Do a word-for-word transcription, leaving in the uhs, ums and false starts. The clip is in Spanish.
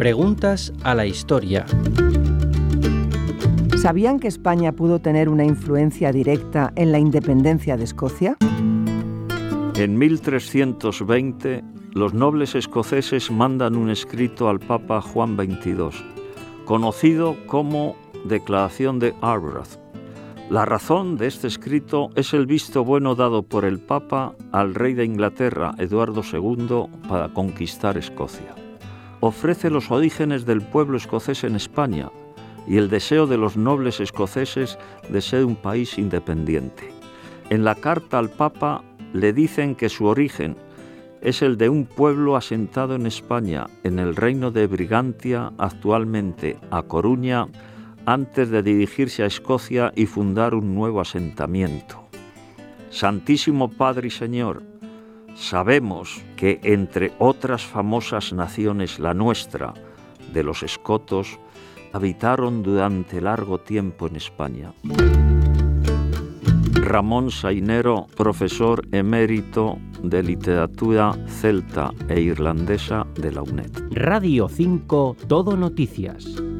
Preguntas a la historia. ¿Sabían que España pudo tener una influencia directa en la independencia de Escocia? En mil trescientos veinte, los nobles escoceses mandan un escrito al Papa Juan veintidós, conocido como Declaración de Arbroath. La razón de este escrito es el visto bueno dado por el Papa al rey de Inglaterra, Eduardo segundo, para conquistar Escocia. Ofrece los orígenes del pueblo escocés en España y el deseo de los nobles escoceses de ser un país independiente. En la carta al Papa le dicen que su origen es el de un pueblo asentado en España, en el reino de Brigantia, actualmente A Coruña, antes de dirigirse a Escocia y fundar un nuevo asentamiento. Santísimo Padre y Señor, sabemos que entre otras famosas naciones, la nuestra, de los escotos, habitaron durante largo tiempo en España. Ramón Sainero, profesor emérito de literatura celta e irlandesa de la UNED. Radio cinco, Todo Noticias.